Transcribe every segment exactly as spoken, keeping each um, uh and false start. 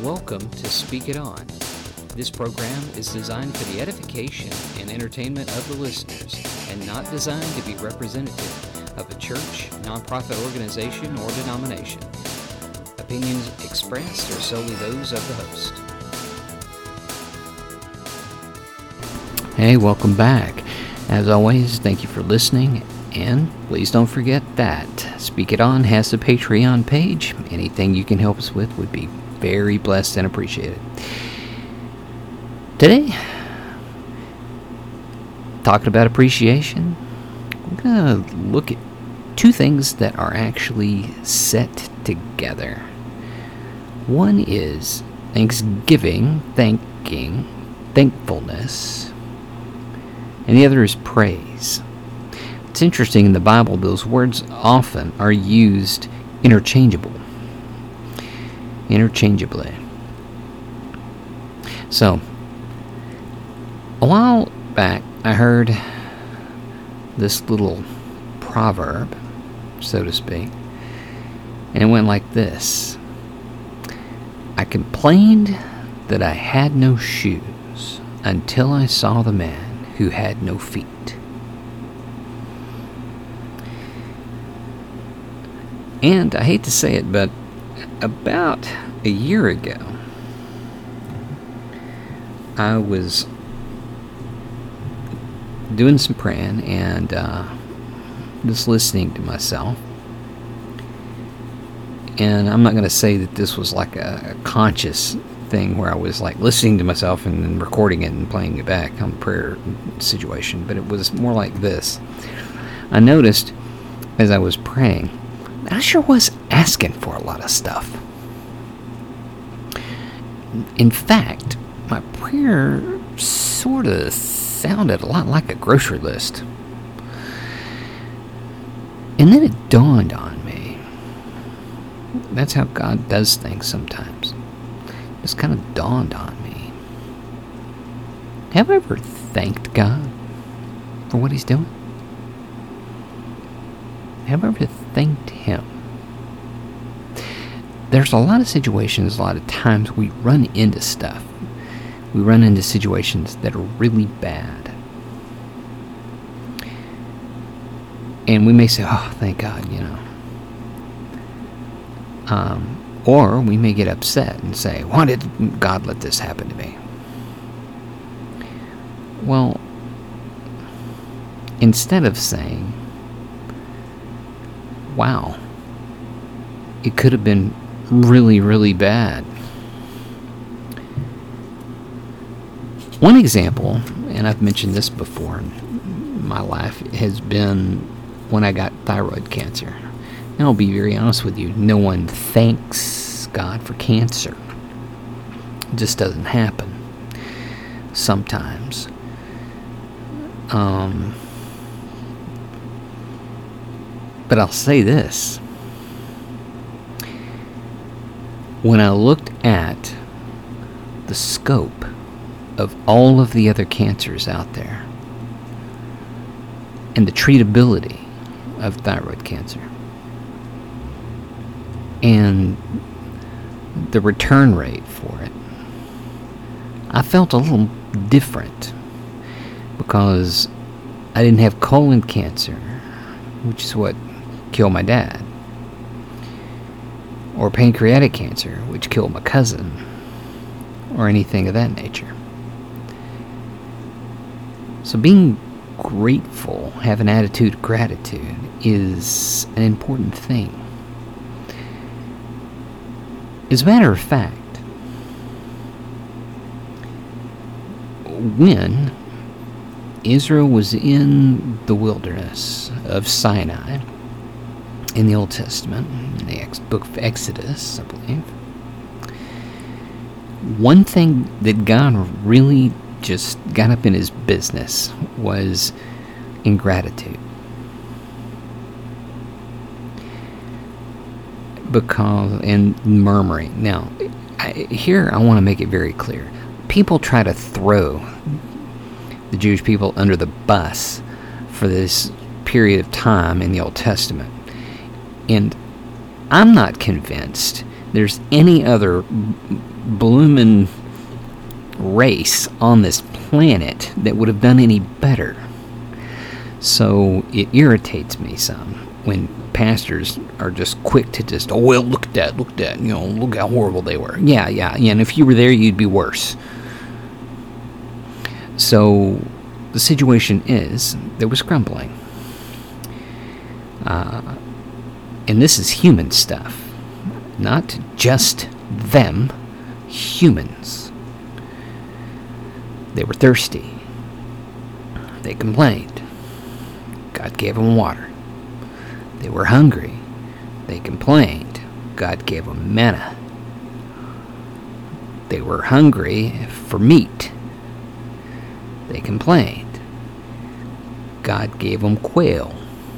Welcome to Speak It On. This program is designed for the edification and entertainment of the listeners and not designed to be representative of a church, nonprofit organization, or denomination. Opinions expressed are solely those of the host. Hey, welcome back. As always, thank you for listening, and please don't forget that Speak It On has a Patreon page. Anything you can help us with would be very blessed and appreciated. Today, talking about appreciation, we're going to look at two things that are actually set together. One is thanksgiving, thanking, thankfulness, and the other is praise. It's interesting, in the Bible, those words often are used interchangeable. Interchangeably. So, a while back, I heard this little proverb, so to speak, and it went like this. I complained that I had no shoes until I saw the man who had no feet. And I hate to say it, but about a year ago, I was doing some praying and uh, just listening to myself. And I'm not going to say that this was like a, a conscious thing where I was like listening to myself and then recording it and playing it back on the prayer situation, but it was more like this. I noticed as I was praying, I sure was asking for a lot of stuff. In fact, my prayer sort of sounded a lot like a grocery list. And then it dawned on me. That's how God does things sometimes. It just kind of dawned on me. Have I ever thanked God for what He's doing? Have I ever thanked Him? There's a lot of situations, a lot of times we run into stuff. We run into situations that are really bad. And we may say, oh, thank God, you know. Um, or we may get upset and say, why did God let this happen to me? Well, instead of saying, wow, it could have been really, really bad. One example, and I've mentioned this before in my life, has been when I got thyroid cancer. And I'll be very honest with you, no one thanks God for cancer. It just doesn't happen sometimes. Um, but I'll say this. When I looked at the scope of all of the other cancers out there and the treatability of thyroid cancer and the return rate for it, I felt a little different because I didn't have colon cancer, which is what killed my dad, or pancreatic cancer, which killed my cousin, or anything of that nature. So being grateful, have an attitude of gratitude, is an important thing. As a matter of fact, when Israel was in the wilderness of Sinai, in the Old Testament, in the ex- book of Exodus, I believe, one thing that God really just got up in His business was ingratitude. Because, and murmuring. Now, I, here I want to make it very clear. People try to throw the Jewish people under the bus for this period of time in the Old Testament. And I'm not convinced there's any other bloomin' race on this planet that would have done any better. So it irritates me some when pastors are just quick to just, oh, well, look at that, look at that, you know, look how horrible they were. Yeah, yeah, yeah, and if you were there, you'd be worse. So the situation is, there was grumbling. Uh, and this is human stuff, not just them, humans. They were thirsty. They complained. God gave them water. They were hungry. They complained. God gave them manna. They were hungry for meat. They complained. God gave them quail.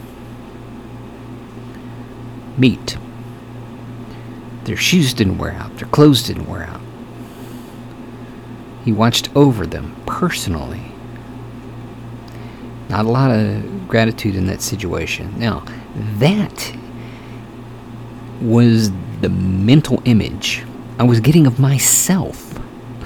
Meat. Their shoes didn't wear out. Their clothes didn't wear out. He watched over them personally. Not a lot of gratitude in that situation. Now, that was the mental image I was getting of myself.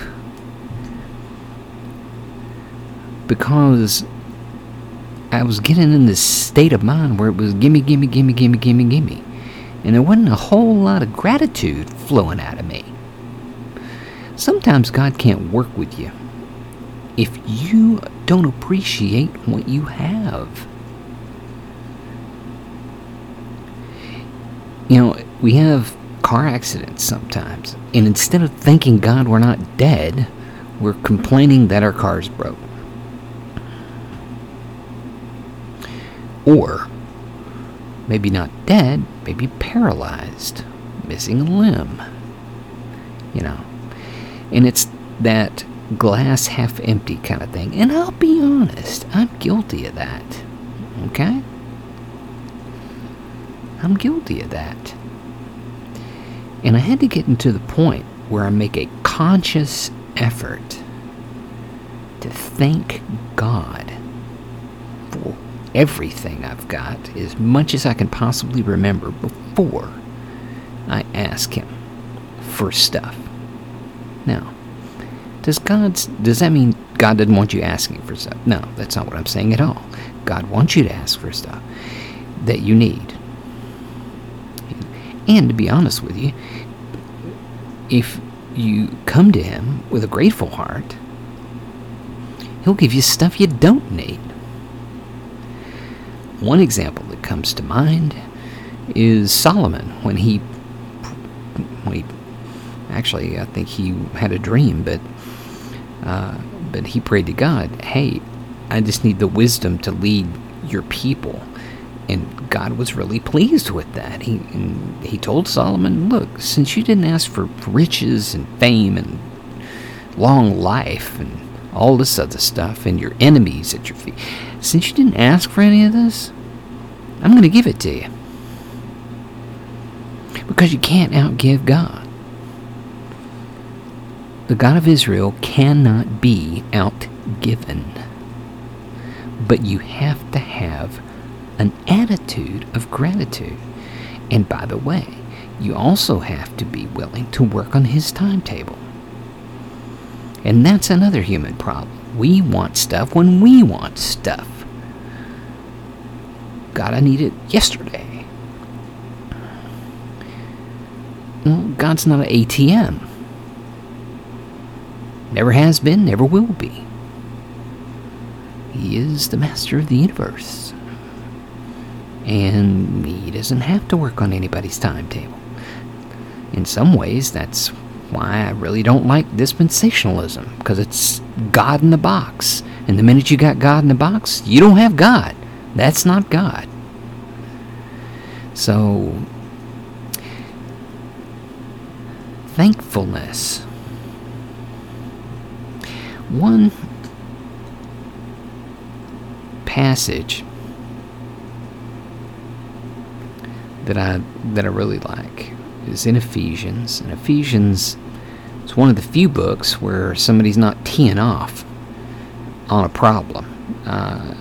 Because I was getting in this state of mind where it was gimme, gimme, gimme, gimme, gimme, gimme. And there wasn't a whole lot of gratitude flowing out of me. Sometimes God can't work with you if you don't appreciate what you have. You know, we have car accidents sometimes, and instead of thanking God we're not dead, we're complaining that our car's broke. Or, maybe not dead, maybe paralyzed, missing a limb. You know, and it's that glass half empty kind of thing. And I'll be honest, I'm guilty of that. Okay? I'm guilty of that. And I had to get into the point where I make a conscious effort to thank God for everything I've got, as much as I can possibly remember, before I ask Him for stuff. Now, does God, does that mean God doesn't want you asking for stuff? No, that's not what I'm saying at all. God wants you to ask for stuff that you need. And to be honest with you, if you come to Him with a grateful heart, He'll give you stuff you don't need. One example that comes to mind is Solomon, when he, when he actually, I think he had a dream, but uh, but he prayed to God, hey, I just need the wisdom to lead your people. And God was really pleased with that. He and he told Solomon, look, since you didn't ask for riches and fame and long life and all this other stuff and your enemies at your feet, since you didn't ask for any of this, I'm going to give it to you. Because you can't outgive God. The God of Israel cannot be outgiven. But you have to have an attitude of gratitude. And by the way, you also have to be willing to work on His timetable. And that's another human problem. We want stuff when we want stuff. God, I need it yesterday. Well, God's not an A T M. Never has been, never will be. He is the master of the universe. And He doesn't have to work on anybody's timetable. In some ways, that's why I really don't like dispensationalism, because it's God in the box. And the minute you got God in the box, you don't have God. That's not God. So, thankfulness. One passage that I that I really like is in Ephesians. And Ephesians is one of the few books where somebody's not teeing off on a problem. Uh,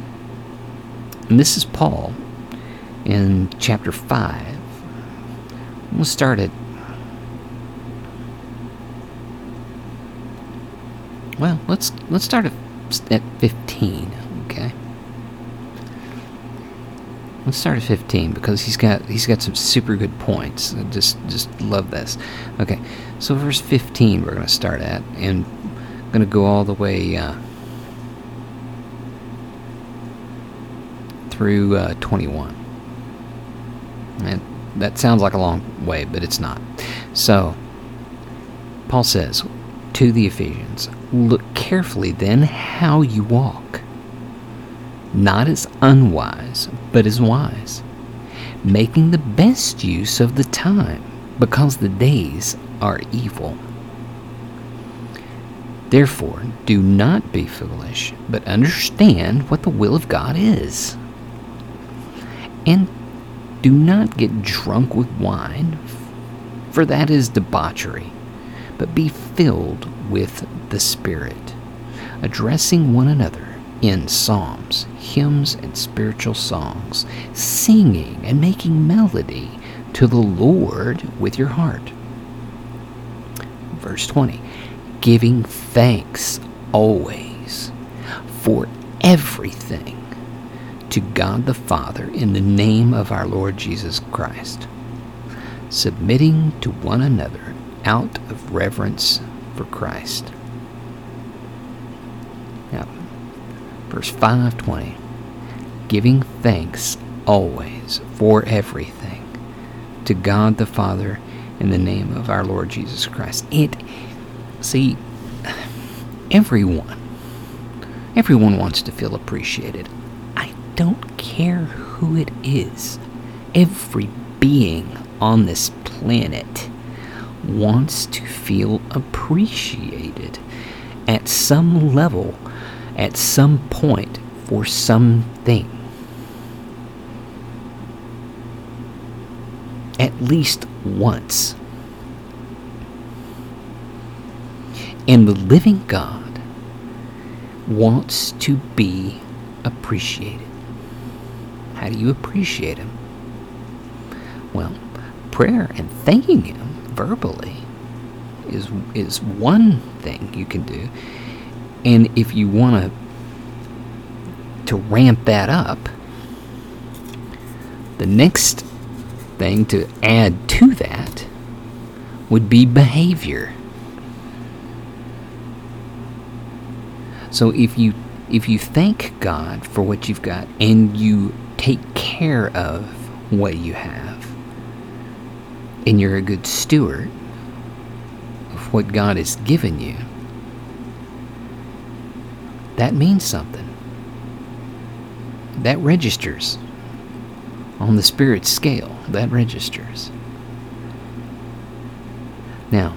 and this is Paul in chapter five, We'll start at, well, let's let's start at, at fifteen, okay? Let's start at fifteen because he's got he's got some super good points. I just just love this. Okay, so verse fifteen we're going to start at, and I'm going to go all the way uh, through uh, twenty-one. And that sounds like a long way, but it's not. So, Paul says to the Ephesians, "Look carefully then how you walk, not as unwise, but as wise, making the best use of the time, because the days are evil. Therefore, do not be foolish, but understand what the will of God is. And do not get drunk with wine, for that is debauchery, but be filled with the Spirit, addressing one another in psalms, hymns, and spiritual songs, singing and making melody to the Lord with your heart." Verse twenty, "Giving thanks always for everything to God the Father in the name of our Lord Jesus Christ, submitting to one another out of reverence for Christ." Now, verse five twenty, "Giving thanks always for everything to God the Father in the name of our Lord Jesus Christ." It, see, everyone, everyone wants to feel appreciated. I don't care who it is. Every being on this planet wants to feel appreciated at some level, at some point, for something. At least once. And the living God wants to be appreciated. How do you appreciate Him? Well, prayer and thanking Him verbally is is one thing you can do. And if you want to to ramp that up, the next thing to add to that would be behavior. So if you if you thank God for what you've got and you take care of what you have, and you're a good steward of what God has given you, that means something. That registers on the Spirit scale. That registers. Now,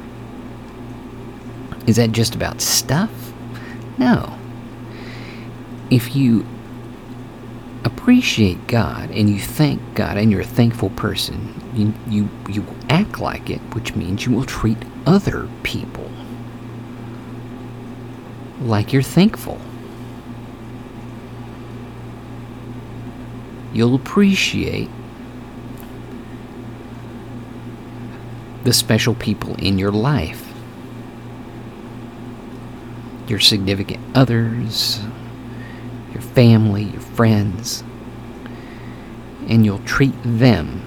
is that just about stuff? No. If you appreciate God and you thank God and you're a thankful person, you, you, you act like it, which means you will treat other people like you're thankful. You'll appreciate the special people in your life, your significant others, your family, your friends, and you'll treat them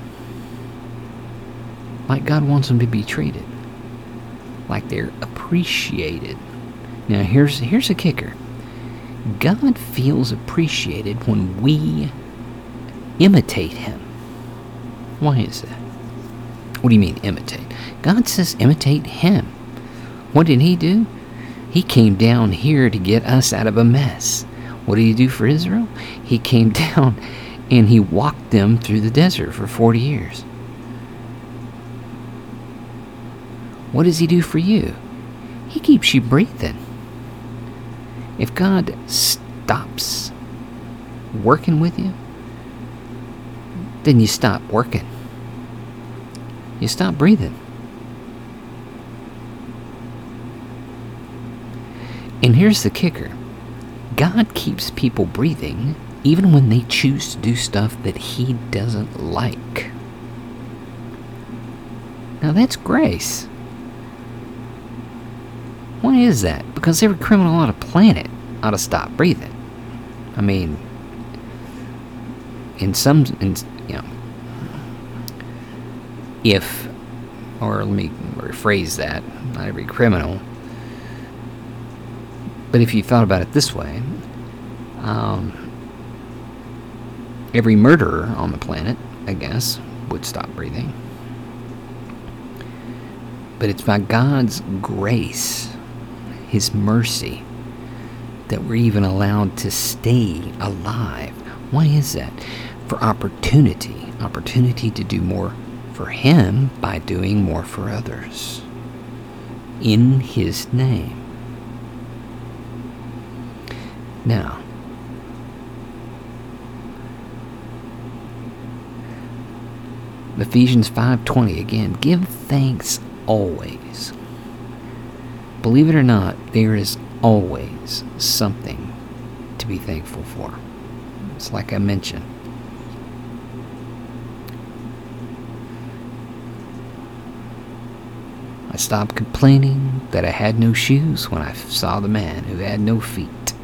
like God wants them to be treated, like they're appreciated. Now here's here's a kicker. God feels appreciated when we imitate Him. Why is that? What do you mean imitate? God says imitate Him. What did He do? He came down here to get us out of a mess. What did He do for Israel? He came down and He walked them through the desert for forty years. What does He do for you? He keeps you breathing. If God stops working with you, then you stop working. You stop breathing. And here's the kicker. God keeps people breathing even when they choose to do stuff that He doesn't like. Now that's grace. Why is that? Because every criminal on the planet ought to stop breathing. I mean, in some, in, you know, if, or let me rephrase that, not every criminal, but if you thought about it this way, um, every murderer on the planet, I guess, would stop breathing. But it's by God's grace, His mercy, that we're even allowed to stay alive. Why is that? For opportunity. Opportunity to do more for Him by doing more for others. In His name. Now, Ephesians five twenty again, give thanks always. Believe it or not, there is always something to be thankful for. It's like I mentioned. I stopped complaining that I had no shoes when I saw the man who had no feet.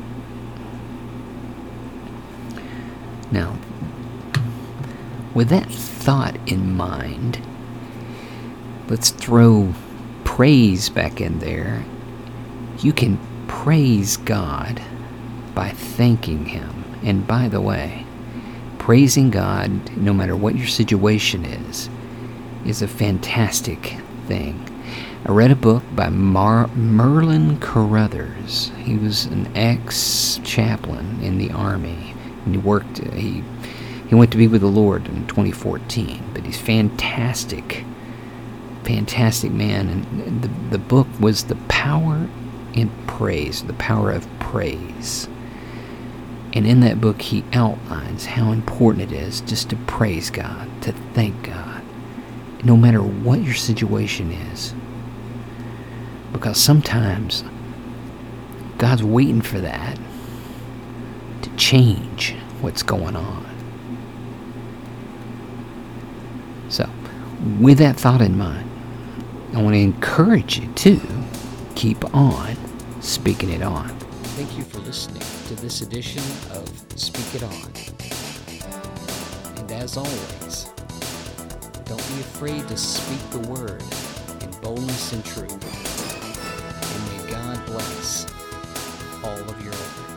Now, with that thought in mind, let's throw praise back in there. You can praise God by thanking Him. And by the way, praising God, no matter what your situation is, is a fantastic thing. I read a book by Mar- Merlin Carruthers. He was an ex-chaplain in the Army, and he worked. He he went to be with the Lord in twenty fourteen. But he's fantastic, fantastic man. And the the book was The Power in Praise, the power of praise. And in that book, he outlines how important it is just to praise God, to thank God, no matter what your situation is. Because sometimes God's waiting for that to change what's going on. So, with that thought in mind, I want to encourage you to keep on speaking it on. Thank you for listening to this edition of Speak It On. And as always, don't be afraid to speak the word in boldness and truth. And may God bless all of your efforts.